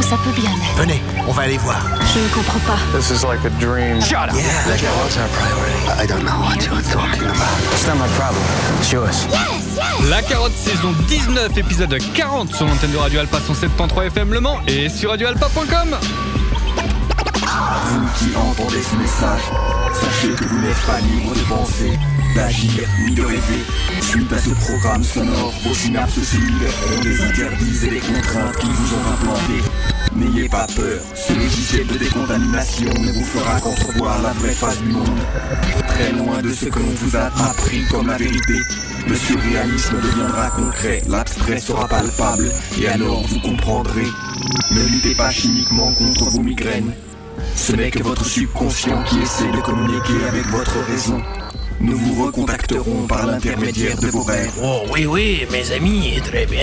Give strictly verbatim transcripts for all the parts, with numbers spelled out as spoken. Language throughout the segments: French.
ça peut bien être. Venez, on va aller voir. Je ne comprends pas. This is like a dream. Shut up! Yeah, la carotte, our priority. I don't know what you're talking about. It's not my problem. It's yours. Yes, yes. La Carotte saison dix-neuf, épisode quarante sur l'antenne de Radio Alpa cent sept point trois F M Le Mans et sur radio alpa point com. Vous qui entendez ce message, sachez que vous n'êtes pas libre de penser, d'agir ni de rêver. Suite à ce programme sonore, vos synapses cellulaires ont des interdits et des contraintes qui vous ont implantés. N'ayez pas peur, ce logiciel de décontamination ne vous fera qu'entrevoir la vraie face du monde. Très loin de ce que l'on vous a appris comme la vérité, le surréalisme deviendra concret, l'abstrait sera palpable, et alors vous comprendrez. Ne luttez pas chimiquement contre vos migraines. Ce n'est que votre subconscient qui essaie de communiquer avec votre raison. Nous vous recontacterons par l'intermédiaire de vos rêves. Oh oui, oui, mes amis, très bien.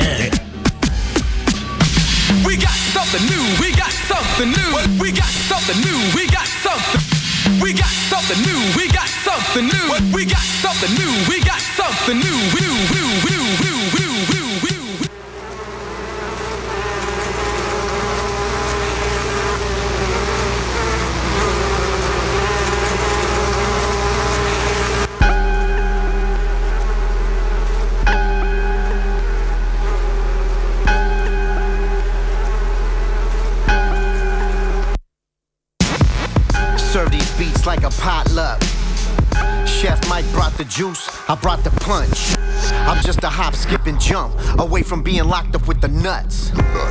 We got something new, we got something new. We got something new, we got something. We got something new, we got something new. We got something new, we got something new. New, new, new, new, new, new, new. Serve these beats like a potluck. Chef Mike brought the juice, I brought the punch. I'm just a hop, skip, and jump away from being locked up with the nuts.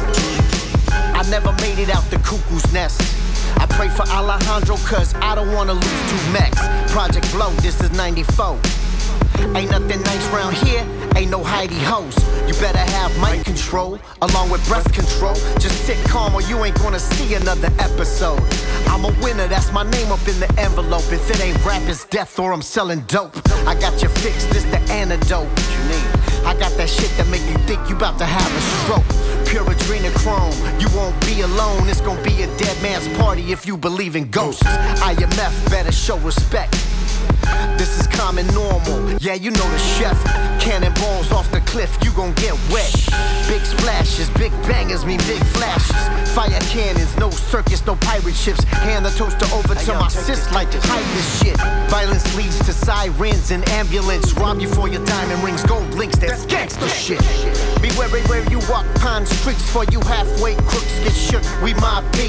I never made it out the cuckoo's nest. I pray for Alejandro cause I don't wanna lose two mechs. Project Blow, this is ninety-four. Ain't nothing nice round here, ain't no hidey hoes. You better have mic control, along with breath control. Just sit calm or you ain't gonna see another episode. I'm a winner, that's my name up in the envelope. If it ain't rap, it's death or I'm selling dope. I got you fixed, this the antidote. What you need? I got that shit that make you think you about to have a stroke. Pure adrenochrome, you won't be alone. It's gonna be a dead man's party if you believe in ghosts. I M F better show respect. This is common normal, yeah you know the chef. Cannonballs off the cliff, you gon' get wet. Big splashes, big bangers mean big flashes. Fire cannons, no circus, no pirate ships. Hand the toaster over to my sis like hide this shit. Violence leads to sirens and ambulance. Rob you for your diamond rings, gold links, that's gangster shit. Be wary where you walk pine streets, for you halfway crooks get shook. We mob deep.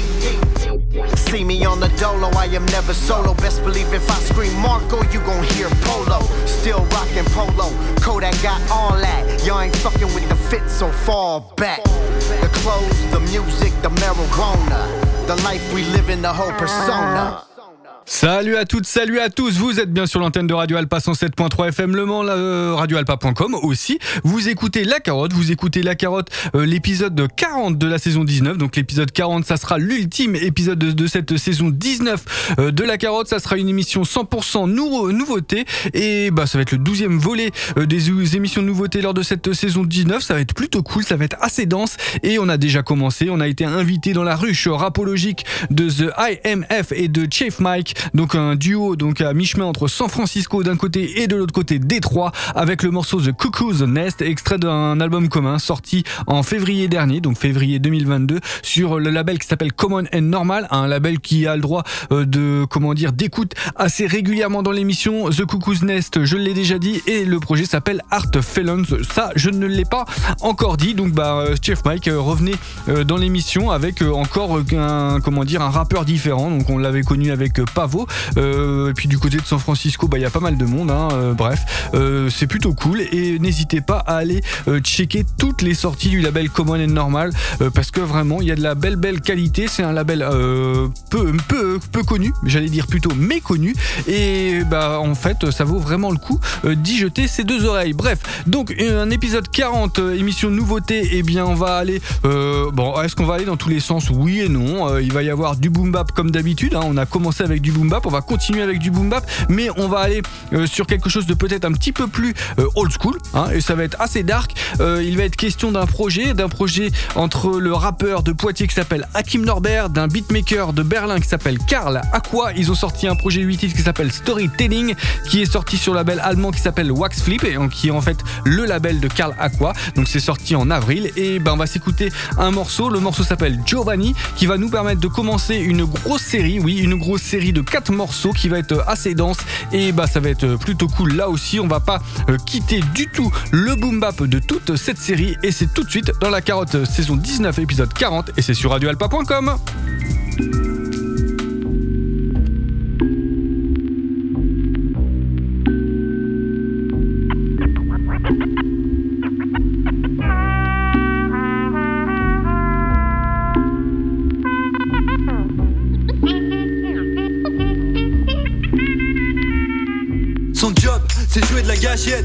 See me on the dolo, I am never solo. Best believe if I scream Marco, you gon' hear Polo. Still rockin' Polo, Kodak got all that. Y'all ain't fucking with the fit, so fall back. The clothes, the music, the marijuana. The life we live in, the whole persona. Salut à toutes, salut à tous, vous êtes bien sur l'antenne de Radio Alpa cent sept point trois F M Le Mans, euh, radio alpa point com aussi. Vous écoutez La Carotte, vous écoutez La Carotte, euh, l'épisode quarante de la saison dix-neuf. Donc l'épisode quarante, ça sera l'ultime épisode de, de cette saison dix-neuf euh, de La Carotte. Ça sera une émission cent pour cent nou- nouveauté et bah ça va être le douzième volet euh, des émissions de nouveautés lors de cette saison dix-neuf. Ça va être plutôt cool, ça va être assez dense et on a déjà commencé. On a été invité dans la ruche rapologique de The I M F et de Chef Mike. Donc un duo donc à mi-chemin entre San Francisco d'un côté et de l'autre côté Détroit, avec le morceau The Cuckoo's Nest, extrait d'un album commun sorti en février dernier, donc février deux mille vingt-deux, sur le label qui s'appelle Common and Normal, un label qui a le droit de comment dire d'écoute assez régulièrement dans l'émission. The Cuckoo's Nest, je l'ai déjà dit, et le projet s'appelle Art Felons. Ça, je ne l'ai pas encore dit. Donc bah Chef Mike revenait dans l'émission avec encore un comment dire un rappeur différent. Donc on l'avait connu avec Pavo. Euh, et puis du côté de San Francisco, bah il y a pas mal de monde. Hein, euh, bref, euh, c'est plutôt cool. Et n'hésitez pas à aller euh, checker toutes les sorties du label Common and Normal euh, parce que vraiment il y a de la belle belle qualité. C'est un label euh, peu peu peu connu, j'allais dire plutôt méconnu. Et bah en fait, ça vaut vraiment le coup euh, d'y jeter ses deux oreilles. Bref, donc un épisode quarante, euh, émission nouveauté. Et eh bien on va aller. Euh, bon, est-ce qu'on va aller dans tous les sens? Oui et non. Euh, il va y avoir du boom bap comme d'habitude. Hein, on a commencé avec du boom bap. On va continuer avec du boom bap, mais on va aller euh, sur quelque chose de peut-être un petit peu plus euh, old school, hein, et ça va être assez dark. Euh, il va être question d'un projet, d'un projet entre le rappeur de Poitiers qui s'appelle Hakim Norbert, d'un beatmaker de Berlin qui s'appelle Karl Aqua. Ils ont sorti un projet huit titres qui s'appelle Storytelling, qui est sorti sur le label allemand qui s'appelle Wax Flip, et qui est en fait le label de Karl Aqua. Donc c'est sorti en avril, et ben on va s'écouter un morceau. Le morceau s'appelle Giovanni, qui va nous permettre de commencer une grosse série, oui, une grosse série de quatre morceaux qui va être assez dense, et bah ça va être plutôt cool. Là aussi, on va pas euh, quitter du tout le boom bap de toute cette série, et c'est tout de suite dans la carotte saison dix-neuf épisode quarante, et c'est sur radio alpa point com. Son job, c'est jouer de la gâchette.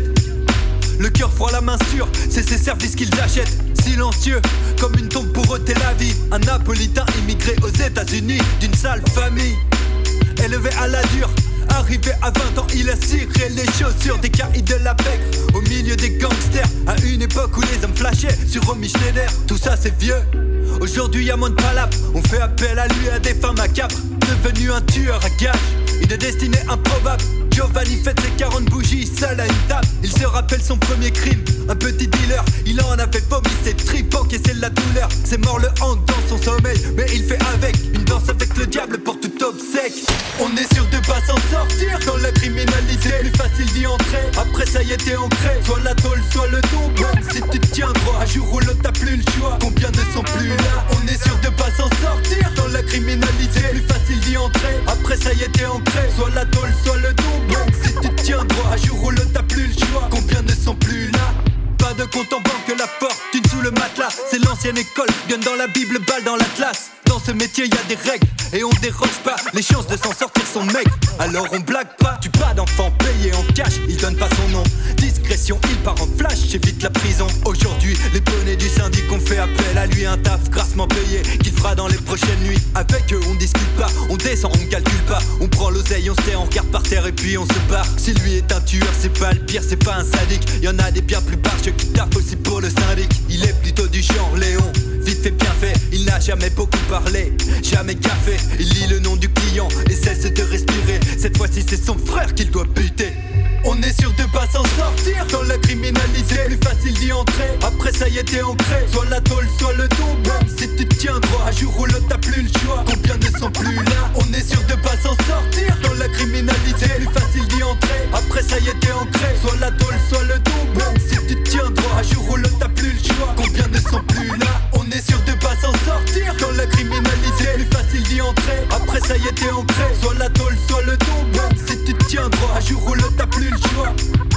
Le cœur froid, la main sûre, c'est ses services qu'ils achètent. Silencieux, comme une tombe pour eux, Tel Aviv. Un napolitain immigré aux États-Unis, d'une sale famille. Élevé à la dure, arrivé à vingt ans, il a ciré les chaussures des caïds de la P E C. Au milieu des gangsters, à une époque où les hommes flashaient sur Romy Schneider. Tout ça c'est vieux, aujourd'hui y'a moins de palabres. On fait appel à lui à des fins macabres. Devenu un tueur à gages, une destinée improbable. Giovanni fête ses quarante bougies seul à une table. Il se rappelle son premier crime, un petit dealer. Il en avait vomi ses tripes, encaissé la douleur. C'est mort le hang dans son sommeil, mais il fait avec une danse avec le diable pour tout obsèque. On est sûr de pas s'en sortir dans la criminalité. Plus facile d'y entrer, après ça y était ancré. Soit la tôle, soit le tombeau. Si tu te tiens droit, un jour ou l'autre t'as plus le choix. Combien ne sont plus là? On est sûr de pas s'en sortir dans la criminalité. Plus facile d'y entrer, après ça y était ancré. Soit la tôle, soit le tombeau. Si tu te tiens droit, un jour ou l'autre t'as plus le choix. Combien ne sont plus là? Pas de compte en banque, la fortune sous le matelas. C'est l'ancienne école, gun dans la Bible, balle dans l'Atlas. Dans ce métier y a des règles et on déroge pas. Les chances de s'en sortir sont maigres, alors on blague pas. Tu pas d'enfant payé en cash, il donne pas son nom. Discrétion, il part en flash, évite la prison. Aujourd'hui, les bonnets du syndic ont fait appel à lui. Un taf grassement payé qu'il fera dans les prochaines nuits. Avec eux on discute pas, on descend, on calcule pas. On prend l'oseille, on se tait, on regarde par terre et puis on se barre. Si lui est un tueur, c'est pas le pire, c'est pas un sadique. Y'en a des bien plus barges qui taffent aussi pour le syndic. Il est plutôt du genre Léon, vite fait bien fait. Il n'a jamais beaucoup parlé, jamais café. Il lit le nom du client et cesse de respirer. Cette fois-ci c'est son frère qu'il doit buter. On est sûr de pas s'en sortir dans la criminalité. Plus facile d'y entrer, après ça y était ancré. Soit la tôle, soit le tombeau. Si tu te tiens droit, un jour ou l'autre t'as plus le choix. Combien ne sont plus là? On est sûr de pas s'en sortir dans la criminalité. Plus facile d'y entrer, après ça y était ancré. Soit la tôle, soit le tombeau. Si tu te tiens droit, un jour ou l'autre t'as plus le choix. Combien ne sont plus là? On est sûr de pas s'en sortir dans la criminalité. Plus facile d'y entrer, après ça y était ancré. Soit la tôle, soit le tombeau. Si tu te tiens droit, un jour ou l'autre t'as plus le choix.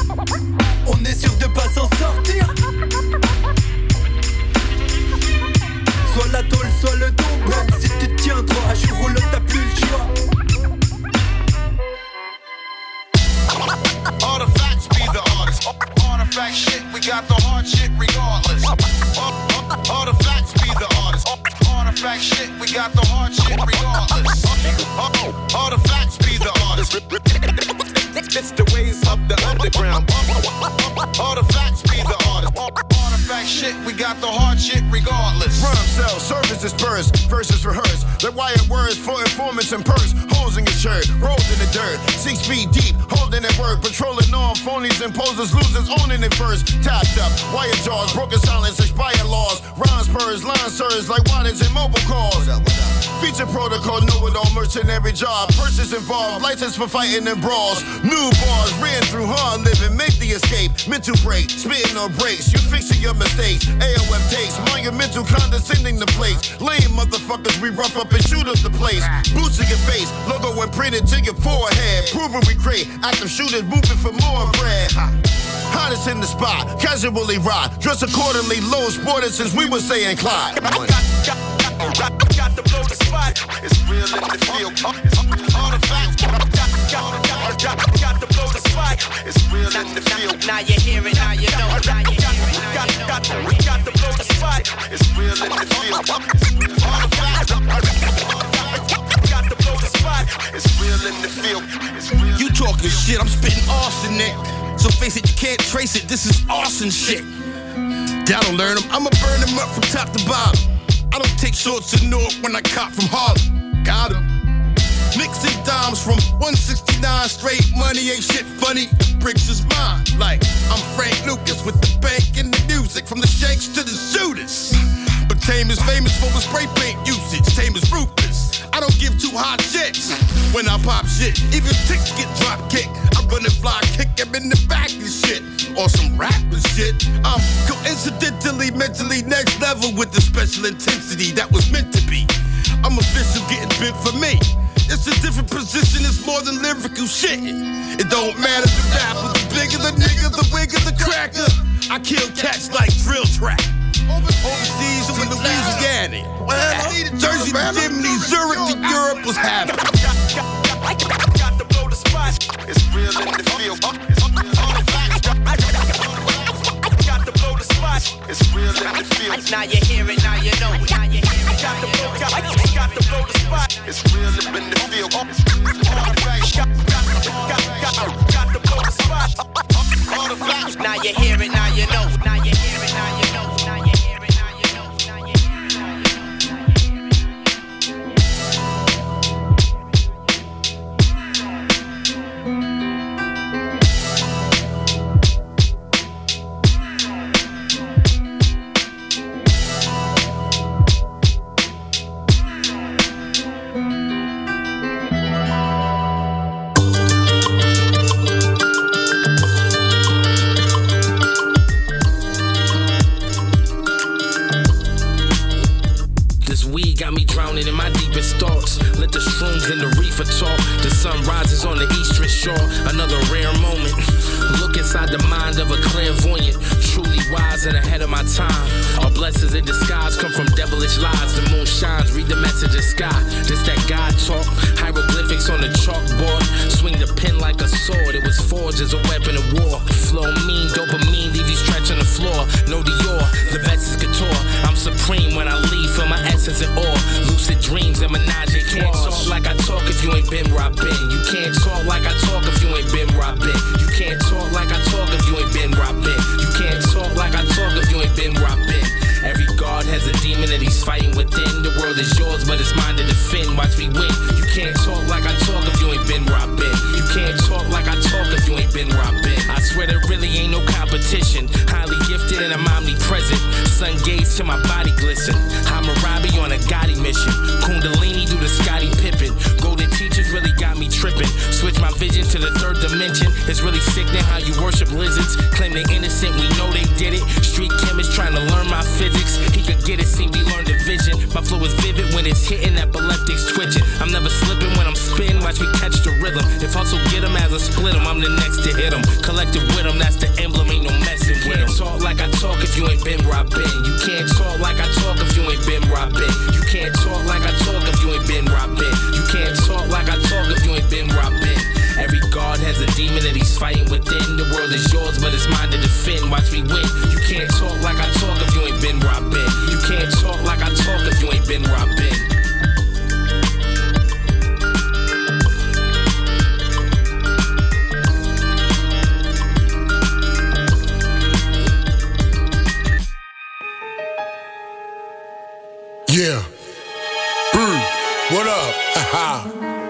On est sûr de pas s'en sortir. Soit la tôle, soit le tombeau. Si tu te tiens droit, un jour ou l'autre t'as plus le choix. All the facts be the artists. All the fact shit, we got the hard shit regardless. All, all, all the facts be the artists. All the fact shit, we got the hard shit regardless. All, all the facts be the artists. It's the ways of the underground. All the facts be the artists. All the fact shit, we got the hard shit regardless. Rhyme cells, service dispersed, verses rehearsed. They wire words for informants and purse. Holes in your shirt, rolled in the dirt. Six feet deep, holding at work. Patrolling all phonies and posers, losers owning it first. Tapped up, wire jaws, broken silence, expired laws. Rhyme spurs, line sirs like wattage and mobile calls. Feature protocol, know it all, mercenary job. Purchase involved, license for fighting and brawls. New bars, ran through hard living, make the escape. Mental break, spitting on breaks, you fixing your mistakes. A O F takes, monumental condescending the place. Lame motherfuckers, we rough up and shoot up the place. Boots in your face, logo imprinted to your forehead. Proving we create, active shooters moving for more bread. Hottest in the spot, casually ride. Dress accordingly, low sported since we were saying Clyde. Got to blow the spot. It's real in the field. All the facts. Got to blow the spot. It's real in the field. Now you hear it, now you know. Now you hear it, now you know. Got to blow the spot. It's real in the field. All the facts. Got to blow the spot. It's real in field. You talking shit, I'm spitting arsenic. So face it, you can't trace it, this is arson shit. Y'all don't learn them, I'ma burn them up from top to bottom. I don't take shorts to Newark when I cop from Harlem. Got him. Mixing dimes from one sixty-nine, straight money ain't shit funny. Bricks is mine, like I'm Frank Lucas with the bank and the music, from the Shanks to the shooters. But Tame is famous for his spray paint usage. Tame is ruthless. I don't give two hot chicks when I pop shit. Even ticks get drop kicked. I run and fly, kick him in the back and shit. Or some rapper shit. I'm coincidentally, mentally next level with the special intensity that was meant to be. I'm official getting bent for me. It's a different position, it's more than lyrical shit. It don't matter the rapper, the bigger the nigga, the wigger the cracker. I kill cats like drill track. Overseas or in Louisiana. Well, Jersey to Dimney, Zurich to Europe was happening. Got to blow the spot. It's real in the field. Got to blow the spot. It's real in the field. Now you hear it, now you know it. Now you hear it, Got to blow, got, got to blow the spot. It's real in the field. All the facts. Got, got, got, got, got to blow the spot. All the facts. now you hear it, now you know. Now you hear it, now you know. Now you hear it, now you know. Now you hear it, now in my deepest thoughts. Let the shrooms and the reefer talk. The sun rises on the eastern shore. Another rare moment. Look inside the mind of a clairvoyant. Truly wise and ahead of my time. Our blessings in disguise come from devilish lies. The moon shines, read the message of sky. This that God talk. Hieroglyphics on the chalkboard. Swing the pen like a sword. It was forged as a weapon of war. Flow mean, dopamine, leave you stretch on the floor. No Dior, the best is couture. I'm supreme when I leave, feel my essence in awe. Lucid dreams and menage a trois. Can't talk like I talk if you ain't been where I've been. You can't talk like I talk if you ain't been where I've been. You can't talk like I talk if you ain't been where I've been. You can't talk like I talk if you ain't been where I've been. Every god has a demon that he's fighting within. The world is yours, but it's mine to defend. Watch me win. You can't talk like I talk if you ain't been where I've been. You can't talk like I talk if you ain't been where I've been. I swear there really ain't no competition. Highly gifted and I'm omnipresent. Sun gaze to my body glisten. Hammurabi on a Gotti mission. Kundalini do the Scottie Pippen. Golden teachers really got me tripping. Switch my vision to the third dimension. It's really sickening how you worship lizards. Claim they're innocent, we know they did it. Street chemist trying to learn my physics. He could get it, seem he learned the vision. My flow is vivid when it's hitting, epileptics twitching. I'm never slipping when I'm spitting, watch me catch the rhythm. If hustle get him as a split him, I'm the next to hit him. Collective with him, that's the emblem, ain't no messing with him. Talk like I talk if you ain't been where I've been. You can't talk like I talk if you ain't been where I've been. You can't talk like I talk if you ain't been where I've been. You can't talk like I talk if you ain't been where I've been. Every god has a demon that he's fighting within. The world is yours, but it's mine to defend. Watch me win. You can't talk like I talk if you ain't been where I've been. You can't talk like I talk if you ain't been where I've been. Yeah. Mm. What up? Haha.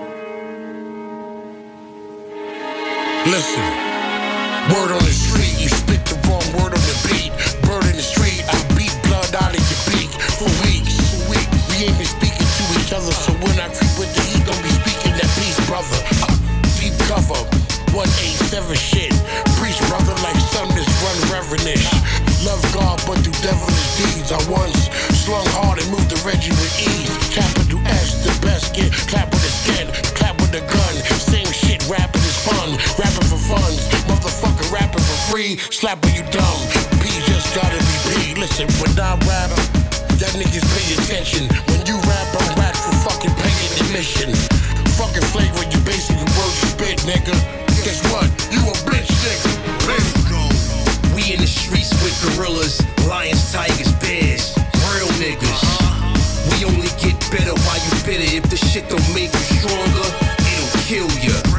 Listen. Word on the street, you spit the wrong word on the beat. Bird in the street, I beat blood out of your beak. For weeks, for weeks, we ain't been speaking to each other. So when I creep with the heat, don't be speaking that peace, brother. Uh, deep cover, one eighty-seven shit. Preach, brother, like some that's run reverentish. Love God, but do devilish deeds. I once slung hard and moved the Reggie with ease. Capital S, the best get clap with a skin, clap with a gun. Same shit, rapping is fun, rapping for funds. Motherfucker rapping for free, slapping you dumb. P just gotta be P. Listen, when I rap, that niggas pay attention. When you rap, I'm rap for fucking paying admission. Fucking flavor, you basically word you spit, nigga. Guess what? You a bitch, nigga. Let's go. We in the streets with gorillas, lions, tigers, bears, real niggas. We only get better while you bitter. If the shit don't make you stronger, it'll kill ya.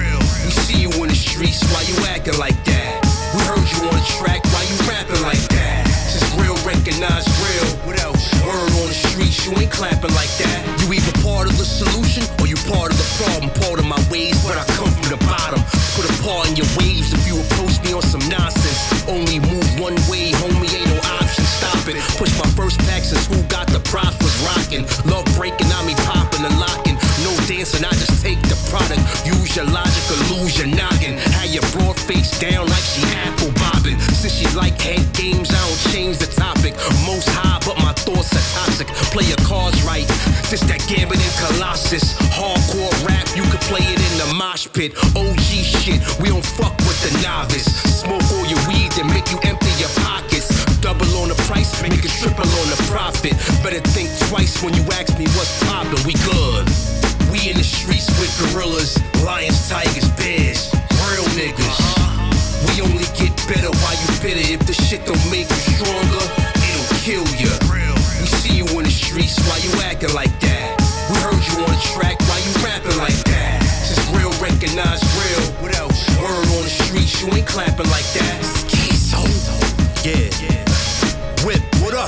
acting like that? We heard you on the track, why you rapping like that? Since real recognize real, what else? Word on the streets, you ain't clapping like that. You either part of the solution or you part of the problem. Part of my ways, but I come from the bottom. Put a paw in your waves if you approach me on some nonsense. Only move one way, homie, ain't no option. Stop it. Push my first pack since who got the props was rocking. Love breaking, I mean popping and locking. No dancing, I just take the product. Use your logic or lose your noggin. Have your broad face down like she apple bobbing. Since she like head games, I don't change the topic. Most high, but my thoughts are toxic. Play your cards right. This that Gambit and Colossus. Hardcore rap, you can play it in the mosh pit. O G shit, we don't fuck with the novice. Smoke all your weed and make you empty your pockets. Double on the price, make it triple on the profit. Better think twice when you ask me what's poppin', we good. We in the streets with gorillas, lions, tigers, bears, real niggas. We only get better while you bitter. If the shit don't make you stronger, it'll kill you. We see you in the streets, why you acting like that? We heard you on the track, why you rapping like that? Since real recognize real, what else? Word on the streets, you ain't clapping like that. Schizo, yeah. Whip, what up?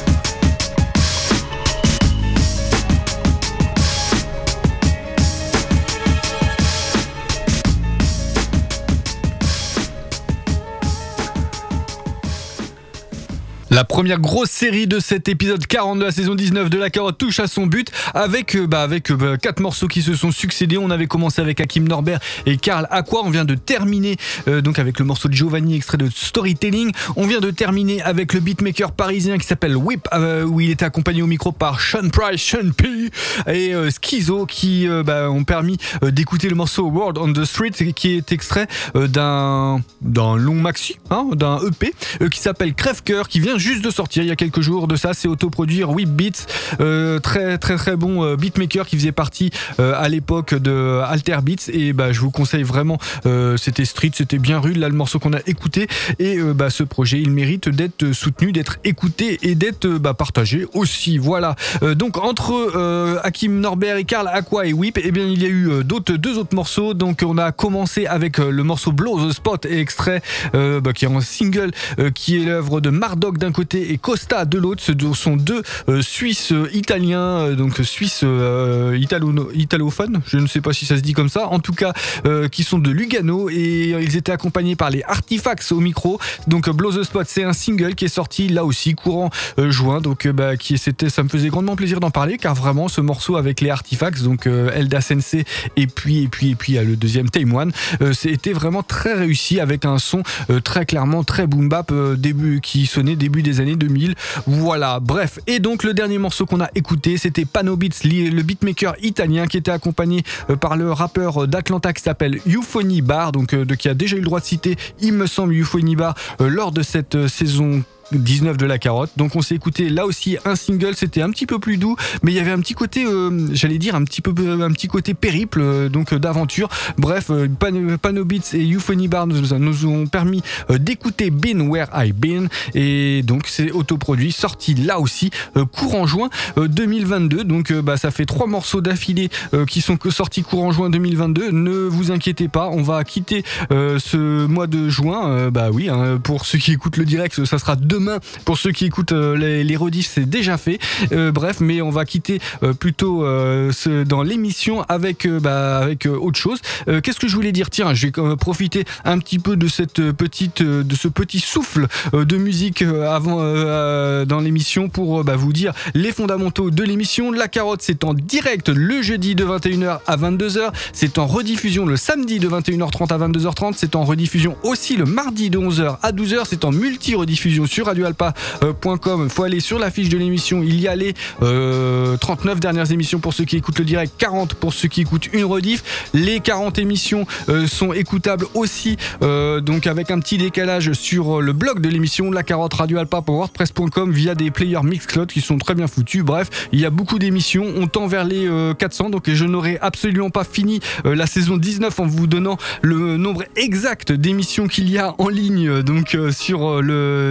La première grosse série de cet épisode quarante de la saison dix-neuf de La Carotte touche à son but avec euh, bah, avec euh, quatre morceaux qui se sont succédés. On avait commencé avec Hakim Norbert et Karl Aqua. On vient de terminer euh, donc avec le morceau de Giovanni extrait de Storytelling. On vient de terminer avec le beatmaker parisien qui s'appelle Whip euh, où il était accompagné au micro par Sean Price, Sean P et euh, Schizo qui euh, bah, ont permis euh, d'écouter le morceau World on the Street qui est extrait euh, d'un d'un long maxi, hein, d'un E P euh, qui s'appelle Crève-Cœur qui vient juste de sortir il y a quelques jours de ça. C'est autoproduit Whip Beats, euh, très très très bon euh, beatmaker qui faisait partie euh, à l'époque de Alter Beats et bah je vous conseille vraiment, euh, c'était street, c'était bien rude là le morceau qu'on a écouté et euh, bah ce projet il mérite d'être soutenu, d'être écouté et d'être euh, bah, partagé aussi. Voilà. Euh, donc entre euh, Hakim Norbert et Karl Aqua et Whip, et eh bien il y a eu euh, d'autres deux autres morceaux. Donc on a commencé avec euh, le morceau Blow the Spot et extrait euh, bah, qui est un single euh, qui est l'œuvre de Mardoc d'un côté et Costa de l'autre. Ce sont deux euh, Suisses euh, italiens, euh, donc Suisses euh, italo- italophones, je ne sais pas si ça se dit comme ça, en tout cas euh, qui sont de Lugano et euh, ils étaient accompagnés par les Artifacts au micro. Donc euh, Blow the Spot c'est un single qui est sorti là aussi courant euh, juin, donc euh, bah, qui c'était, ça me faisait grandement plaisir d'en parler car vraiment ce morceau avec les Artifacts, donc euh, Elda Sensei et puis et puis et puis euh, le deuxième Time One, euh, c'était vraiment très réussi avec un son euh, très clairement très boom bap euh, début qui sonnait début des années deux mille. Voilà, bref. Et donc le dernier morceau qu'on a écouté, c'était Pano Beats, le beatmaker italien qui était accompagné par le rappeur d'Atlanta qui s'appelle Euphony Bar, donc de, qui a déjà eu le droit de citer, il me semble, Euphony Bar euh, lors de cette euh, saison dix-neuf de La Carotte. Donc on s'est écouté là aussi un single, c'était un petit peu plus doux mais il y avait un petit côté euh, j'allais dire un petit peu un petit côté périple euh, donc euh, d'aventure. Bref, euh, Pan- Pano Beats et Euphony Bar nous, nous ont permis euh, d'écouter Been Where I Been et donc c'est autoproduit, sorti là aussi euh, courant juin euh, deux mille vingt-deux. Donc euh, bah, ça fait trois morceaux d'affilée euh, qui sont sortis courant juin deux mille vingt-deux. Ne vous inquiétez pas, on va quitter euh, ce mois de juin, euh, bah oui hein, pour ceux qui écoutent le direct ça sera demain. Pour ceux qui écoutent euh, les, les rediffs, c'est déjà fait. Euh, bref, mais on va quitter euh, plutôt euh, ce, dans l'émission avec, euh, bah, avec euh, autre chose. Euh, qu'est-ce que je voulais dire ? Tiens, je vais euh, profiter un petit peu de cette petite, euh, de ce petit souffle euh, de musique euh, avant euh, dans l'émission pour euh, bah, vous dire les fondamentaux de l'émission. La Carotte, c'est en direct le jeudi de vingt et une heures à vingt-deux heures. C'est en rediffusion le samedi de vingt et une heures trente à vingt-deux heures trente. C'est en rediffusion aussi le mardi de onze heures à douze heures. C'est en multi-rediffusion sur radio alpa point com. Faut aller sur la fiche de l'émission, il y a les euh, trente-neuf dernières émissions pour ceux qui écoutent le direct, quarante pour ceux qui écoutent une rediff. Les quarante émissions euh, sont écoutables aussi euh, donc avec un petit décalage sur le blog de l'émission La Carotte radio alpa point wordpress point com via des players Mixcloud qui sont très bien foutus. Bref, il y a beaucoup d'émissions, on tend vers les euh, quatre cents, donc je n'aurai absolument pas fini euh, la saison dix-neuf en vous donnant le nombre exact d'émissions qu'il y a en ligne donc euh, sur euh, le Mixcloud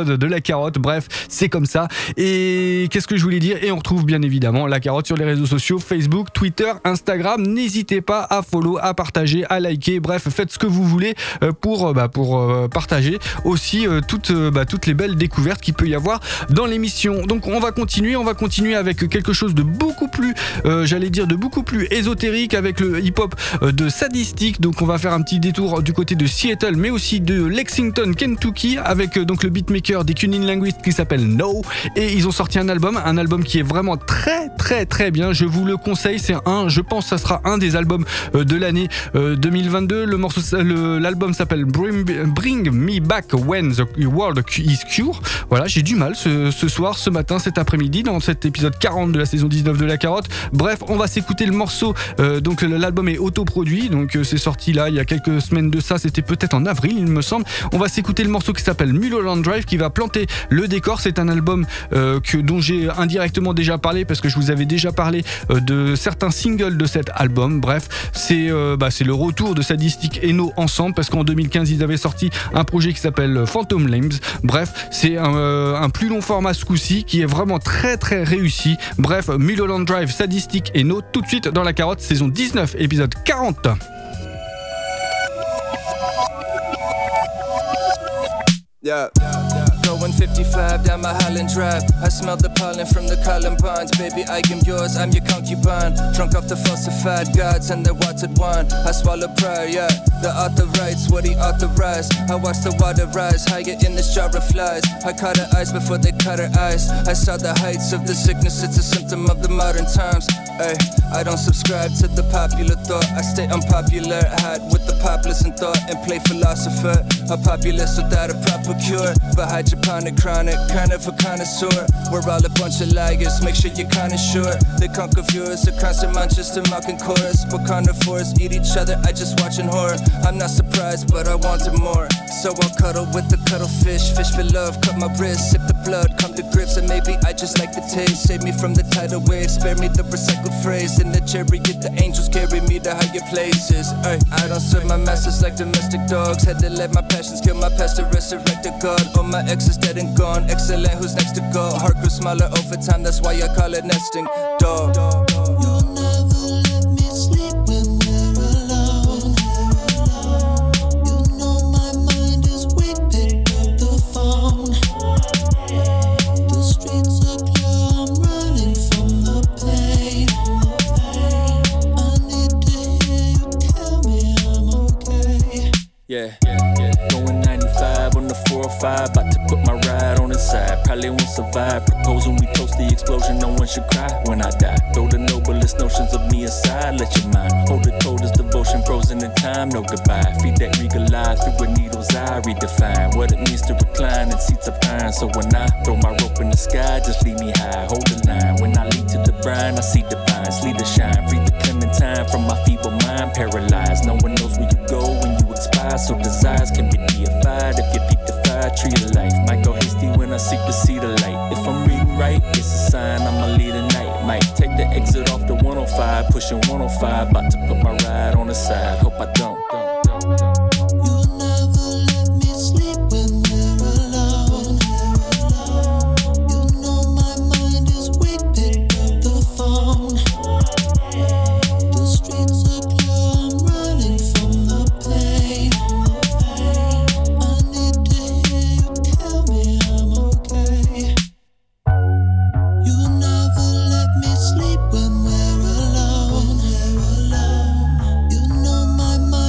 épisode de La Carotte. Bref, c'est comme ça. Et qu'est-ce que je voulais dire? Et on retrouve bien évidemment La Carotte sur les réseaux sociaux, Facebook, Twitter, Instagram. N'hésitez pas à follow, à partager, à liker. Bref, faites ce que vous voulez pour, bah, pour euh, partager aussi euh, toutes, euh, bah, toutes les belles découvertes qu'il peut y avoir dans l'émission. Donc on va continuer, on va continuer avec quelque chose de beaucoup plus, euh, j'allais dire de beaucoup plus ésotérique, avec le hip-hop euh, de Sadistic. Donc on va faire un petit détour du côté de Seattle, mais aussi de Lexington, Kentucky, avec euh, donc le beatmaker des Cunning Linguists qui s'appelle No. Et ils ont sorti un album, un album qui est vraiment très très très bien. Je vous le conseille. C'est un, je pense, ça sera un des albums euh, de l'année euh, deux mille vingt-deux. Le morceau, le, l'album s'appelle Bring, Bring Me Back When the World Is Cure. Voilà, j'ai du mal ce, ce soir, ce matin, cet après-midi, dans cet épisode quarante de la saison dix-neuf de La Carotte. Bref, on va s'écouter le morceau. Euh, donc l'album est autoproduit, donc euh, c'est sorti là il y a quelques semaines de ça. C'était peut-être en avril, il me semble. On va s'écouter le morceau qui s'appelle Mulholland Drive, qui va planter le décor. C'est un album euh, que, dont j'ai indirectement déjà parlé, parce que je vous avais déjà parlé euh, de certains singles de cet album. Bref, c'est, euh, bah, c'est le retour de Sadistic et No ensemble, parce qu'en deux mille quinze ils avaient sorti un projet qui s'appelle Phantom Limbs. Bref, c'est un, euh, un plus long format ce coup-ci qui est vraiment très très réussi. Bref, Mulholland Drive, Sadistic et No, tout de suite dans La Carotte, saison dix-neuf, épisode quarante. Yeah. Going fifty-five down my Highland Drive. I smell the pollen from the columbines. Baby, I am yours, I'm your concubine. Drunk off the falsified gods and their watered wine. I swallow pride, yeah. The author writes what he authorized. I watch the water rise higher in this jar of flies. I caught her eyes before they cut her eyes. I saw the heights of the sickness, it's a symptom of the modern times. Ay, I don't subscribe to the popular thought. I stay unpopular, hide with the populace and thought, and play philosopher. A populist without a proper cure, but hydroponic, chronic, kind of a connoisseur. We're all a bunch of liars, make sure you're kinda sure. They conquer viewers, a constant Manchester mocking chorus. What carnivores eat each other, I just watching horror. I'm not surprised, but I wanted more. So I'll cuddle with the cuttlefish, fish for love, cut my wrist, sip the blood, come to grips, and maybe I just like the taste. Save me from the tidal wave, spare me the recycled phrase. In the chariot, the angels carry me to higher places. Ay, I don't serve my masters like domestic dogs. Had to let my passions kill my past to resurrect a god. All my exes dead and gone, excellent, who's next to go? Heart grew smaller over time, that's why I call it nesting. Dog. Yeah, yeah, yeah. Going ninety-five on the four oh five, about to put my ride on the side. Probably won't survive. Proposing we toast the explosion, no one should cry when I die. Throw the noblest notions of me aside, let your mind hold the coldest devotion, frozen in time, no goodbye. Feed that regal lie through a needle's eye, redefine what it means to recline in seats of iron. So when I throw my rope in the sky, just leave me high, hold the line. When I lead to the brine, I see divines, lead the shine, free the clementine from my feeble mind, paralyzed. No one knows where you go when you expire, so desires can be deified if you peep the fire tree of life. Might go hasty when I seek to see the light. If I'm reading right, it's a sign I'ma lead a night. Might take the exit off the one oh five, pushing one oh five, about to put my ride on the side. Hope I don't. don't, don't, don't. My mind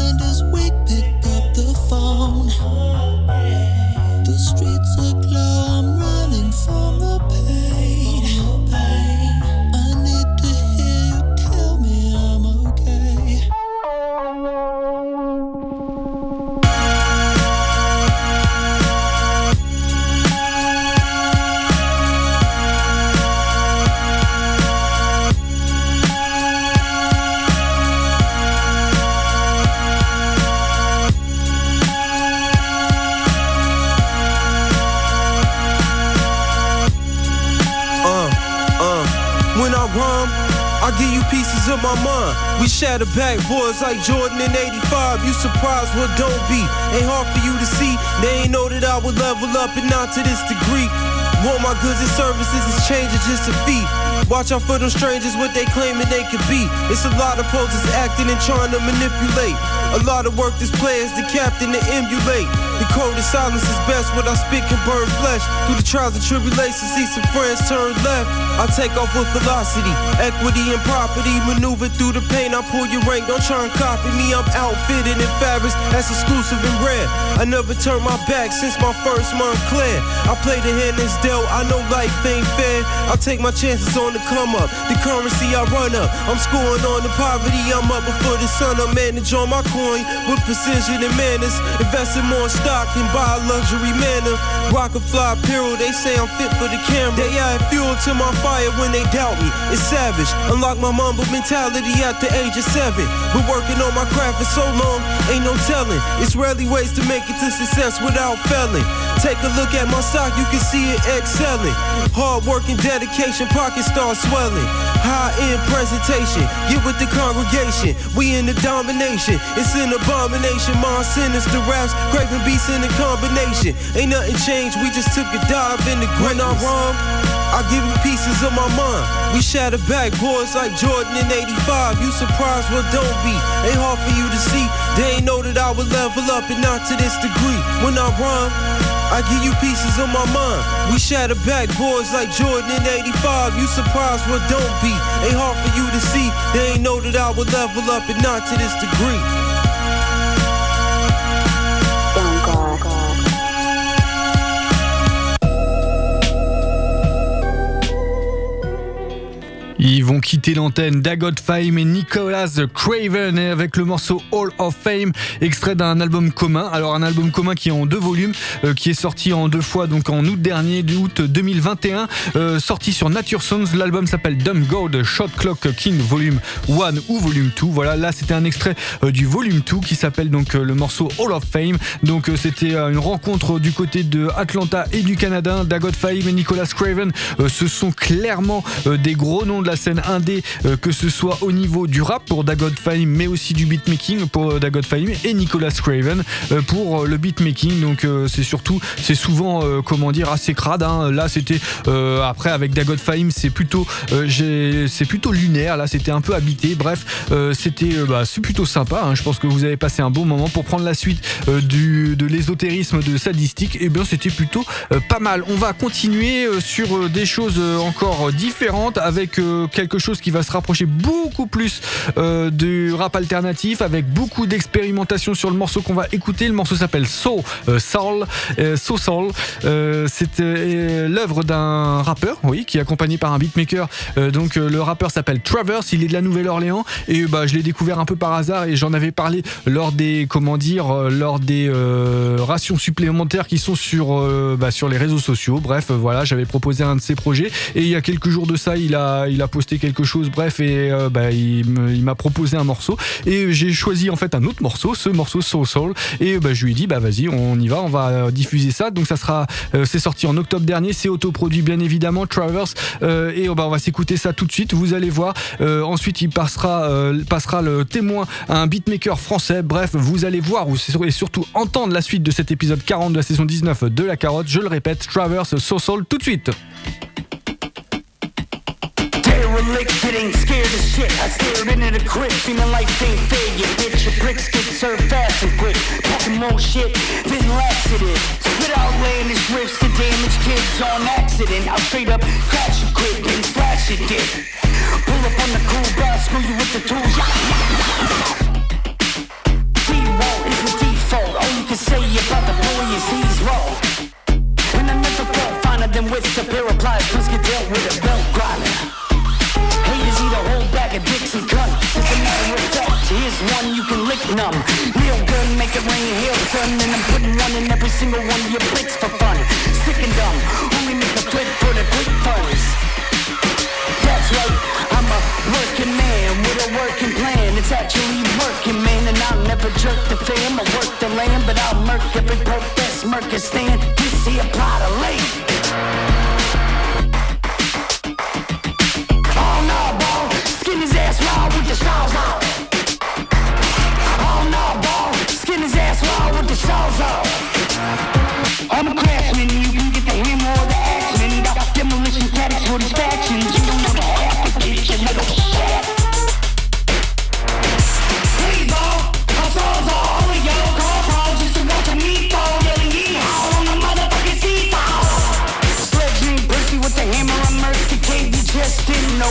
I give you pieces of my mind. We shatter backboards like Jordan in eighty-five. You surprised what don't be. Ain't hard for you to see. They ain't know that I would level up and not to this degree. Want my goods and services is changing just a fee. Watch out for them strangers, what they claiming they could be. It's a lot of poses acting and trying to manipulate. A lot of work this players, the captain to emulate. The code of silence is best, what I spit can burn flesh. Through the trials and tribulations, see some friends turn left. I take off with velocity, equity and property. Maneuver through the pain, I pull your rank, don't try and copy me. I'm outfitted in fabrics, that's exclusive and rare. I never turned my back since my first Montclair. I play the hand that's dealt, I know life ain't fair. I take my chances on the come up, the currency I run up. I'm scoring on the poverty, I'm up before the sun. I manage on my coin with precision and manners. Investing more stock and buy a luxury manner. Rock a fly apparel, they say I'm fit for the camera. They add fuel to my fire when they doubt me. It's savage, unlock my mumble mentality at the age of seven. Been working on my craft for so long, ain't no telling. It's rarely ways to make it to success without failing. Take a look at my stock, you can see it excelling. Hard work and dedication, pockets start swelling. High-end presentation, get with the congregation. We in the domination, it's an abomination. My sinister raps, craving beats in the combination. Ain't nothing changed, we just took a dive in the greatness. When I'm wrong, I give you pieces of my mind. We shatter backboards like Jordan in eighty-five. You surprised what don't be. Ain't hard for you to see. They ain't know that I would level up and not to this degree. When I rhyme, I give you pieces of my mind. We shatter backboards like Jordan in eighty-five. You surprised what don't be. Ain't hard for you to see. They ain't know that I would level up and not to this degree. Ils vont quitter l'antenne, Dagot Fame et Nicholas Craven, et avec le morceau Hall of Fame, extrait d'un album commun. Alors un album commun qui est en deux volumes, euh, qui est sorti en deux fois, donc en août dernier, août deux mille vingt et un, euh, sorti sur Nature Sounds. L'album s'appelle Dumb God Shot Clock King Volume un ou Volume deux. Voilà, là c'était un extrait euh, du Volume deux qui s'appelle donc euh, le morceau Hall of Fame. Donc euh, c'était euh, une rencontre du côté de Atlanta et du Canada. Dagot Fame et Nicholas Craven, euh, ce sont clairement euh, des gros noms de la scène indé, euh, que ce soit au niveau du rap pour Dagot Fame, mais aussi du beatmaking pour euh, Dagot Fame et Nicholas Craven euh, pour euh, le beatmaking. Donc euh, c'est surtout, c'est souvent euh, comment dire, assez crade. Hein. Là c'était euh, après avec Dagot Fame, c'est plutôt, euh, j'ai, c'est plutôt lunaire. Là c'était un peu habité. Bref, euh, c'était, euh, bah, c'est plutôt sympa. Hein. Je pense que vous avez passé un bon moment pour prendre la suite euh, du de l'ésotérisme de Sadistic. Et bien c'était plutôt euh, pas mal. On va continuer euh, sur euh, des choses euh, encore différentes avec euh, quelque chose qui va se rapprocher beaucoup plus euh, du rap alternatif, avec beaucoup d'expérimentation sur le morceau qu'on va écouter. Le morceau s'appelle So euh, Soul. Euh, So Soul. Euh, c'est euh, l'œuvre d'un rappeur, oui, qui est accompagné par un beatmaker. Euh, donc euh, le rappeur s'appelle Travers. Il est de la Nouvelle-Orléans et bah je l'ai découvert un peu par hasard et j'en avais parlé lors des comment dire euh, lors des euh, rations supplémentaires qui sont sur euh, bah, sur les réseaux sociaux. Bref, euh, voilà, j'avais proposé un de ses projets et il y a quelques jours de ça, il a il a posté quelque chose, bref, et euh, bah, il, me, il m'a proposé un morceau et j'ai choisi en fait un autre morceau, ce morceau So Soul, et bah, je lui ai dit bah vas-y, on y va, on va diffuser ça. Donc ça sera, euh, c'est sorti en octobre dernier, c'est autoproduit bien évidemment, Travers, euh, et bah, on va s'écouter ça tout de suite, vous allez voir. Euh, ensuite il passera, euh, passera le témoin à un beatmaker français. Bref, vous allez voir et surtout entendre la suite de cet épisode quarante de la saison dix-neuf de La Carotte. Je le répète, Travers, So Soul, tout de suite. Getting scared as shit, I stared into the crib, feeling like ain't fair, you bitch. Your bricks get served fast and quick, talking more shit than laxative. Spit outlandish riffs to damage kids on accident. I'll straight up crash you quick and slash your dick. Pull up on the cool bus, screw you with the tools. D-roll is the default, all you can say about the boy is he's raw. And I never felt finer than with a pair of pliers, plus get dealt with a belt grinder. Haters eat a whole bag of dicks and cunt. As a matter of fact, here's one you can lick numb. Real good, make it rain, hail, son. And I'm putting one in every single one of your bricks for fun. Sick and dumb, only make a flip for the quick funds. That's right, I'm a working man with a working plan. It's actually working, man. And I'll never jerk the fam or work the land, but I'll murk every perk that smirk and stand. This here apply to late. Skin is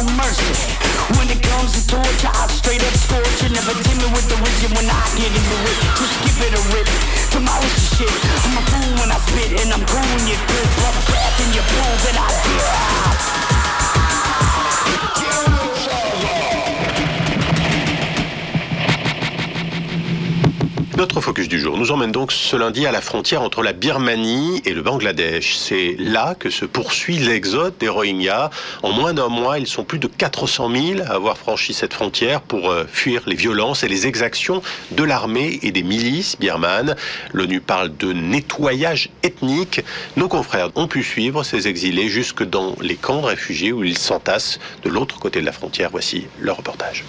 no mercy. When it comes to torture, I straight up scorch you. Never timid with the rigid when I get into it. Just give it a rip, demolish the shit. I'm a fool when I spit and I'm cool when you grip. Rough craft in your pool that I dip. Notre focus du jour nous emmène donc ce lundi à la frontière entre la Birmanie et le Bangladesh. C'est là que se poursuit l'exode des Rohingyas. En moins d'un mois, ils sont plus de quatre cent mille à avoir franchi cette frontière pour euh, fuir les violences et les exactions de l'armée et des milices birmanes. L'ONU parle de nettoyage ethnique. Nos confrères ont pu suivre ces exilés jusque dans les camps de réfugiés où ils s'entassent de l'autre côté de la frontière. Voici le reportage.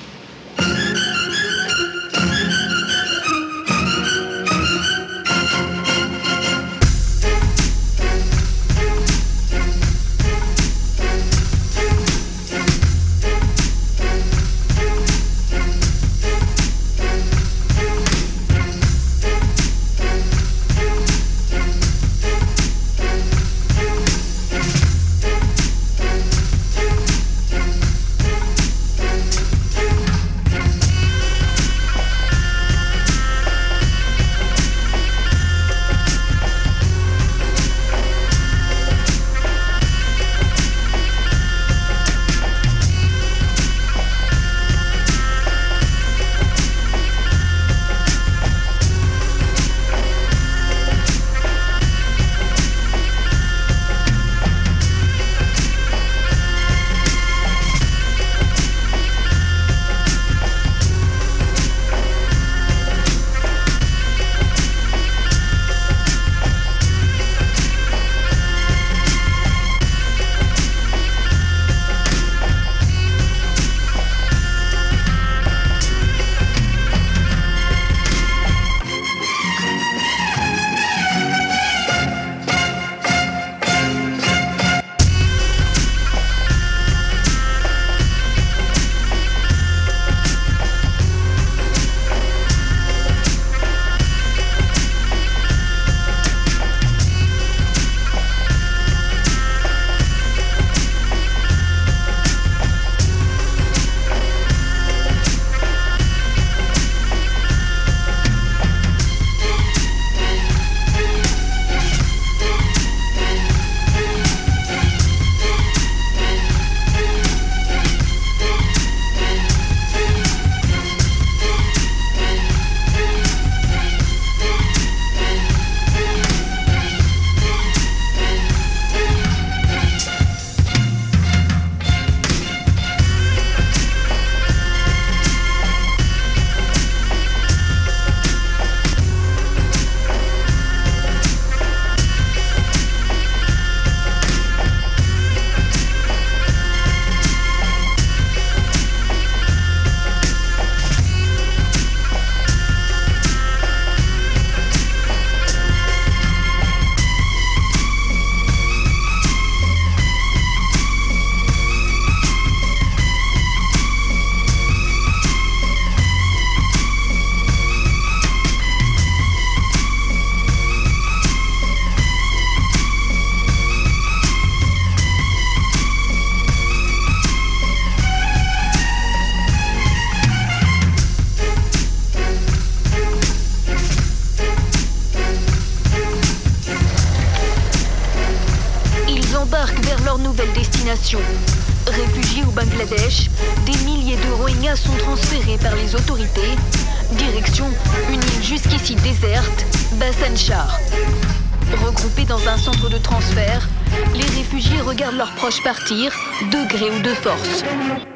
Réfugiés au Bangladesh, des milliers de Rohingyas sont transférés par les autorités. Direction une île jusqu'ici déserte, Bhasan Char. Regroupés dans un centre de transfert, les réfugiés regardent leurs proches partir, de gré ou de force.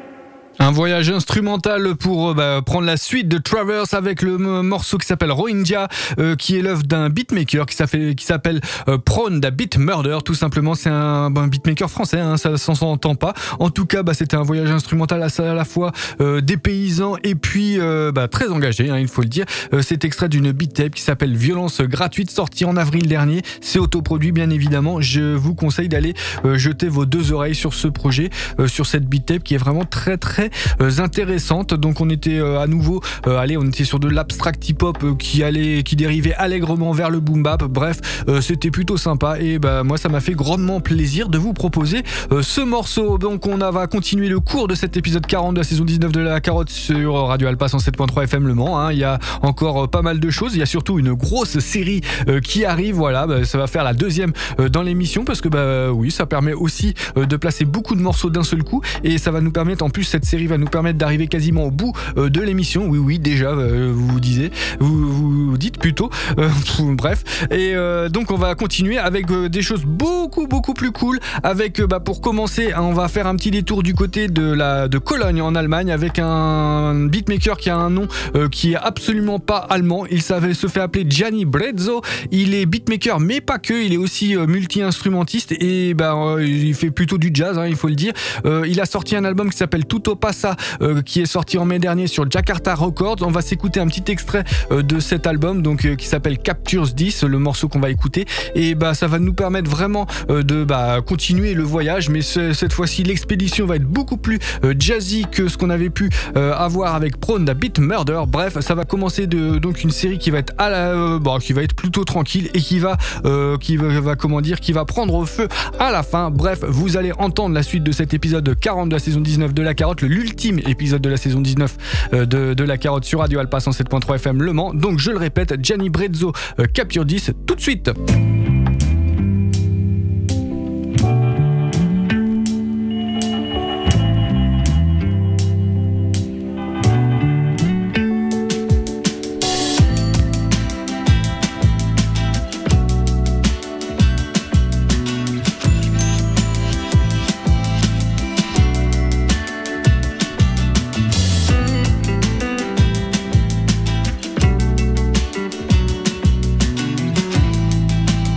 Un voyage instrumental pour bah, prendre la suite de Travers avec le morceau qui s'appelle Rohingya, euh, qui est l'œuvre d'un beatmaker qui s'appelle, qui s'appelle euh, Prone da Beat Murder. Tout simplement, c'est un, bah, un beatmaker français, hein, ça s'en s'entend pas. En tout cas, bah, c'était un voyage instrumental à, à la fois euh, dépaysant et puis euh, bah, très engagé, hein, il faut le dire. Euh, c'est extrait d'une beat tape qui s'appelle Violence gratuite, sortie en avril dernier. C'est autoproduit, bien évidemment. Je vous conseille d'aller euh, jeter vos deux oreilles sur ce projet, euh, sur cette beat tape qui est vraiment très très très euh, intéressante. Donc on était euh, à nouveau, euh, allez, on était sur de l'abstract hip-hop euh, qui allait, qui dérivait allègrement vers le boom bap. Bref, euh, c'était plutôt sympa et bah moi ça m'a fait grandement plaisir de vous proposer euh, ce morceau. Donc on va continuer le cours de cet épisode quarante de la saison dix-neuf de La Carotte sur Radio Alpa cent sept point trois F M Le Mans. Hein. Il y a encore euh, pas mal de choses. Il y a surtout une grosse série euh, qui arrive. Voilà, bah, ça va faire la deuxième euh, dans l'émission parce que bah oui, ça permet aussi euh, de placer beaucoup de morceaux d'un seul coup et ça va nous permettre, en plus cette série va nous permettre d'arriver quasiment au bout euh, de l'émission. Oui oui déjà euh, vous vous disiez, vous vous dites plutôt. Euh, bref et euh, donc on va continuer avec euh, des choses beaucoup beaucoup plus cool. Avec euh, bah, pour commencer, on va faire un petit détour du côté de la de Cologne en Allemagne avec un beatmaker qui a un nom euh, qui est absolument pas allemand. Il savait, se fait appeler Gianni Brezzo. Il est beatmaker mais pas que, il est aussi euh, multi-instrumentiste et bah, euh, il fait plutôt du jazz, hein, il faut le dire. Euh, il a sorti un album qui s'appelle Tutto Passa euh, qui est sorti en mai dernier sur Jakarta Records. On va s'écouter un petit extrait euh, de cet album donc euh, qui s'appelle Captures dix, le morceau qu'on va écouter et bah ça va nous permettre vraiment euh, de bah, continuer le voyage, mais ce, cette fois-ci l'expédition va être beaucoup plus euh, jazzy que ce qu'on avait pu euh, avoir avec Prone da Beat Murder. Bref, ça va commencer de donc une série qui va être à la, euh, bon, qui va être plutôt tranquille et qui va euh, qui va, va comment dire qui va prendre feu à la fin. Bref, vous allez entendre la suite de cet épisode quarante de la saison dix-neuf de La Carotte, l'ultime épisode de la saison dix-neuf euh, de, de La Carotte sur Radio Alpa cent sept point trois F M Le Mans. Donc je le répète, Gianni Brezzo, euh, Capture dix tout de suite. We'll be right back.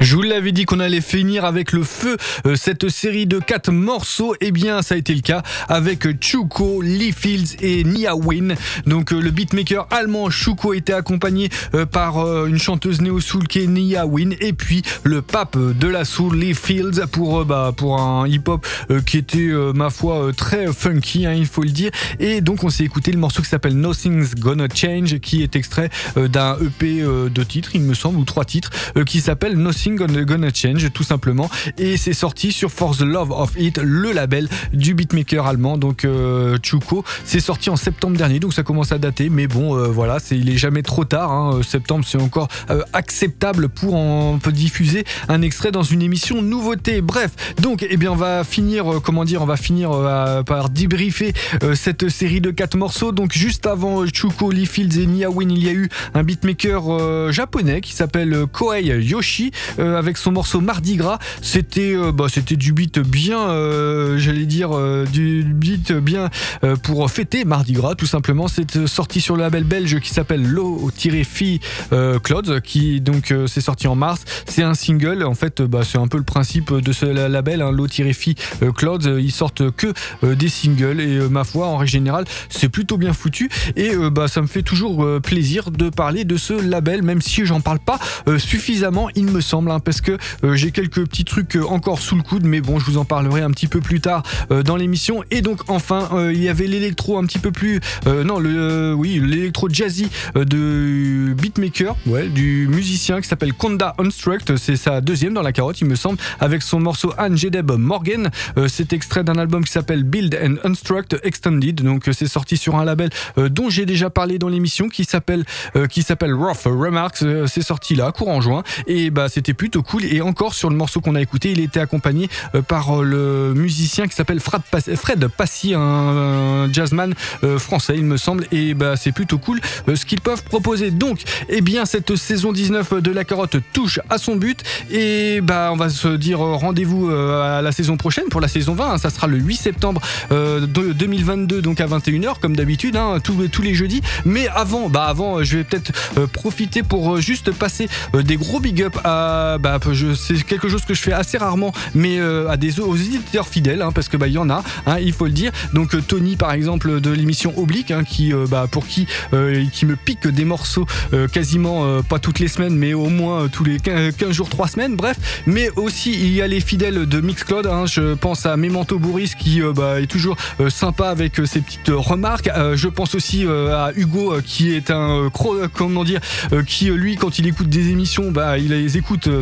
Je vous l'avais dit qu'on allait finir avec le feu euh, cette série de quatre morceaux. Eh bien, ça a été le cas avec Chuko, Lee Fields et Nia Win. Donc, euh, le beatmaker allemand Chuko était accompagné euh, par euh, une chanteuse néo-soul qui est Nia Win, et puis le pape de la soul, Lee Fields, pour euh, bah pour un hip-hop euh, qui était euh, ma foi euh, très funky, hein, il faut le dire. Et donc, on s'est écouté le morceau qui s'appelle Nothing's Gonna Change, qui est extrait euh, d'un E P euh, de titres, il me semble, ou trois titres, euh, qui s'appelle Nothing Gonna, Gonna Change, tout simplement. Et c'est sorti sur For the Love of It, le label du beatmaker allemand, donc euh, Chuko. C'est sorti en septembre dernier, donc ça commence à dater, mais bon, euh, voilà, c'est, il est jamais trop tard, hein. Septembre, c'est encore euh, acceptable pour en peut diffuser un extrait dans une émission nouveauté. Bref, donc, eh bien, on va finir, euh, comment dire, on va finir euh, par débriefer euh, cette série de quatre morceaux. Donc, juste avant euh, Chuko, Lee Fields et Nia Win, il y a eu un beatmaker euh, japonais qui s'appelle euh, Kohei Yoshi euh, avec son morceau Mardi Gras. C'était, euh, bah, c'était du beat bien, euh, j'allais dire, euh, du beat bien euh, pour fêter Mardi Gras, tout simplement. C'est sorti sur le label belge qui s'appelle Low-Fi euh, Clouds, qui donc euh, c'est sorti en mars. C'est un single, en fait, bah, c'est un peu le principe de ce label, hein, Low-Fi euh, Clouds. Ils sortent que euh, des singles et euh, ma foi, en règle générale, c'est plutôt bien foutu. Et euh, bah, ça me fait toujours euh, plaisir de parler de ce label, même si j'en parle pas euh, suffisamment, il me semble, hein, parce que euh, j'ai quelques petits trucs euh, encore sous le coude, mais bon, je vous en parlerai un petit peu plus tard euh, dans l'émission. Et donc, enfin, euh, il y avait l'électro un petit peu plus, euh, non, le, euh, oui, l'électro jazzy euh, de beatmaker, ouais, du musicien qui s'appelle Konda Unstruct. C'est sa deuxième dans la carotte, il me semble, avec son morceau Anjedeb Morgan. Euh, c'est extrait d'un album qui s'appelle Build and Unstruct Extended. Donc, euh, c'est sorti sur un label euh, dont j'ai déjà parlé dans l'émission, qui s'appelle euh, qui s'appelle Rough Remarks. Euh, c'est sorti là, courant juin, et bah c'était plutôt cool. Et encore, sur le morceau qu'on a écouté, il était accompagné euh, par euh, le musicien qui s'appelle Fred, Pas- Fred Passy, un, un jazzman euh, français, il me semble. Et bah c'est plutôt cool euh, ce qu'ils peuvent proposer. Donc, eh bien, cette saison dix-neuf de La Carotte touche à son but, et bah on va se dire euh, rendez-vous euh, à la saison prochaine pour la saison vingt, hein. Ça sera le huit septembre euh, de deux mille vingt-deux, donc à vingt et une heures comme d'habitude, hein, tous, tous les jeudis. Mais avant, bah avant, je vais peut-être euh, profiter pour euh, juste passer euh, des gros big up à, bah je, c'est quelque chose que je fais assez rarement, mais euh, à des aux éditeurs fidèles, hein, parce que bah il y en a, hein, il faut le dire. Donc euh, Tony, par exemple, de l'émission Oblique, hein, qui euh, bah pour qui euh, qui me pique des morceaux euh, quasiment euh, pas toutes les semaines, mais au moins euh, tous les quinze jours, trois semaines, bref. Mais aussi il y a les fidèles de Mixcloud, hein, je pense à Memento Boris qui euh, bah, est toujours euh, sympa avec euh, ses petites remarques. Euh, je pense aussi euh, à Hugo euh, qui est un euh, cro- comment dire euh, qui euh, lui, quand il écoute des émissions, bah il les écoute euh,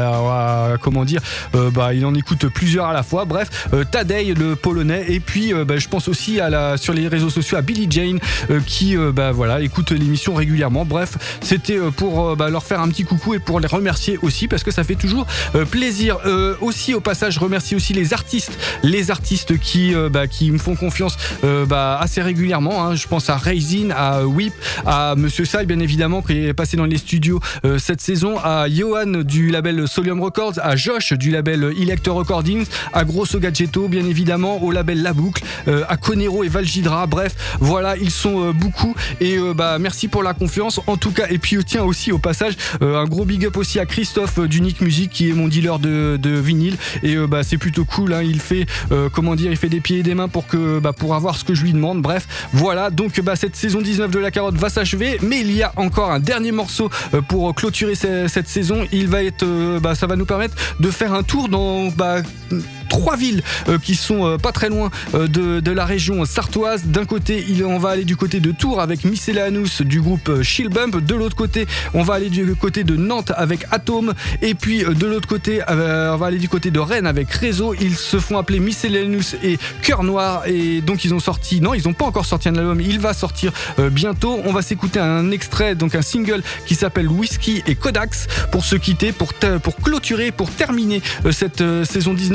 bah euh, comment dire euh, bah il en écoute plusieurs à la fois. Bref, euh, Tadej, le polonais, et puis euh, bah, je pense aussi à la sur les réseaux sociaux à Billy Jane euh, qui euh, bah voilà écoute l'émission régulièrement. Bref, c'était euh, pour euh, bah, leur faire un petit coucou et pour les remercier aussi, parce que ça fait toujours euh, plaisir. Euh, aussi au passage, je remercie aussi les artistes, les artistes qui euh, bah, qui me font confiance euh, bah, assez régulièrement, hein. Je pense à Raisin, à Whip, à Monsieur Sai, bien évidemment, qui est passé dans les studios euh, cette saison, à Johan du label Solium Records, à Josh du label Elector Recordings, à Grosso Gadgetto, bien évidemment, au label La Boucle, euh, à Conero et Valjidra. Bref, voilà, ils sont euh, beaucoup, et euh, bah merci pour la confiance en tout cas. Et puis tiens aussi au passage euh, un gros big up aussi à Christophe euh, d'Unique Music, qui est mon dealer de, de vinyle, et euh, bah c'est plutôt cool, hein. Il fait euh, comment dire il fait des pieds et des mains pour que bah pour avoir ce que je lui demande. Bref, voilà, donc bah cette saison dix-neuf de La Carotte va s'achever, mais il y a encore un dernier morceau euh, pour clôturer ce, cette saison. Il va être euh, bah ça va nous permettre de faire un tour dans bah trois villes euh, qui sont euh, pas très loin euh, de, de la région sartoise. D'un côté, il, on va aller du côté de Tours avec Miscellaneous du groupe euh, Chill Bump. De l'autre côté, on va aller du côté de Nantes avec Atome. Et puis euh, de l'autre côté, euh, on va aller du côté de Rennes avec Réseau. Ils se font appeler Miscellaneous et Cœur Noir. Et donc ils ont sorti, non, ils n'ont pas encore sorti un album. Il va sortir euh, bientôt. On va s'écouter un extrait, donc un single qui s'appelle Whisky et Kodax pour se quitter, pour, te, pour clôturer, pour terminer euh, cette euh, saison dix-neuf de la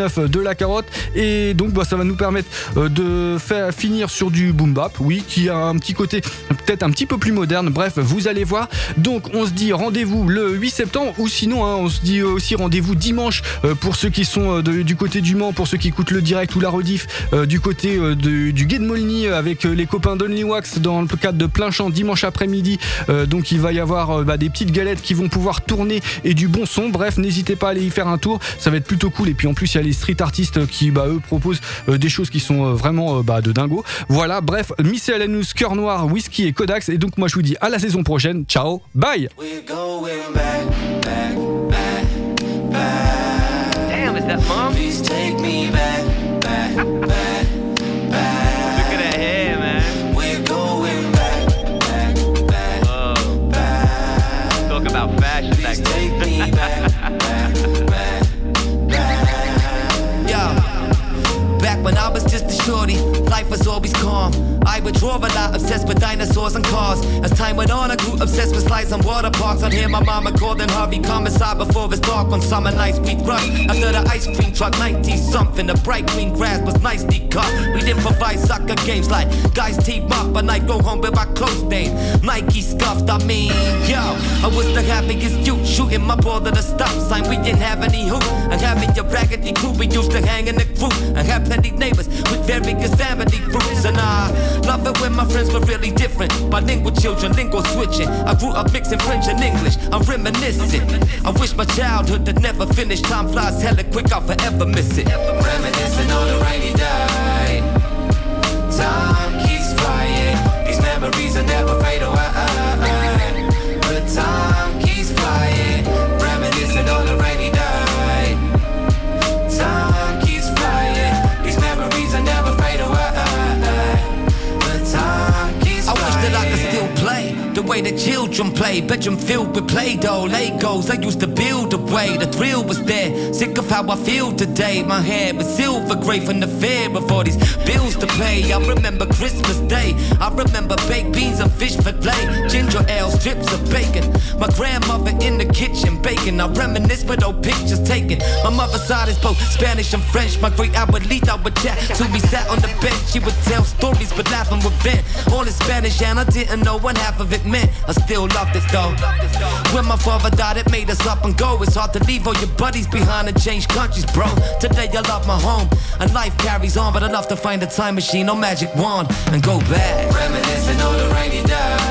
la carotte. Et donc bah, ça va nous permettre euh, de faire finir sur du boom bap, oui, qui a un petit côté peut-être un petit peu plus moderne. Bref, vous allez voir. Donc on se dit rendez-vous le huit septembre, ou sinon hein, on se dit aussi rendez-vous dimanche euh, pour ceux qui sont euh, de, du côté du Mans, pour ceux qui écoutent le direct ou la rediff, euh, du côté euh, de, du Gué de Molny avec euh, les copains d'Only Wax dans le cadre de Plein Champ dimanche après-midi. Euh, donc il va y avoir euh, bah, des petites galettes qui vont pouvoir tourner et du bon son. Bref, n'hésitez pas à aller y faire un tour, ça va être plutôt cool. Et puis en plus il y a les street artistes qui bah, eux proposent euh, des choses qui sont euh, vraiment euh, bah, de dingo. Voilà, bref, Missy Alanous, Cœur Noir, Whisky et Kodax. Et donc moi je vous dis à la saison prochaine, ciao, bye. We're going back, back, back, back. Damn, is that mom? Please take me back, back, back, back. Look at that hair, man. We're going back, back, back, Whoa. back. Talk about fashion back Please take me back, back, back, back. Yo, back when I was just a shorty, life was always calm. I would draw a lot, obsessed with dinosaurs and cars. As time went on, I grew obsessed with slides and water parks. I'd hear my mama calling Harvey Commissar before it's dark. On summer nights we'd rush after the ice cream truck. Ninety-something, the bright green grass was nicely cut. We'd improvise soccer games like guys team up, and I'd go home with my clothes stained, Nike scuffed. I mean, yo, I was the happiest youth, shooting my ball at a stop sign. We didn't have any hoop, and having your raggedy crew. We used to hang in the group and have plenty neighbors with various family groups. And I love it when my friends were really different. Bilingual children, lingo switching. I grew up mixing French and English. I'm reminiscing. I wish my childhood had never finished. Time flies hella quick, I'll forever miss it. Reminiscing on a rainy day. Time keeps flying. These memories will never fade away. But time keeps flying. Reminiscing on a rainy day. Time keeps flying. These memories will never fade away. I wish that I could still play the way the children play. Bedroom filled with Play-Doh, Legos. I used to build away. The thrill was there. Sick of how I feel today. My hair was silver grey from the fear of all these bills to pay. I remember Christmas Day. I remember baked beans and fish fillet, ginger ale, strips of bacon. My grandmother in the kitchen baking. I reminisce with old pictures taken. My mother's side is both Spanish and French. My great abuelita would chat till we sat on the bench. She would tell stories but laugh and would vent. All in Spanish and I didn't know what half of it meant. I still loved it though. When my father died it made us up and go. It's hard to leave all your buddies behind and change countries, bro. Today I love my home and life carries on, but I love to find a time machine or magic wand and go back. Reminiscing on the rainy day.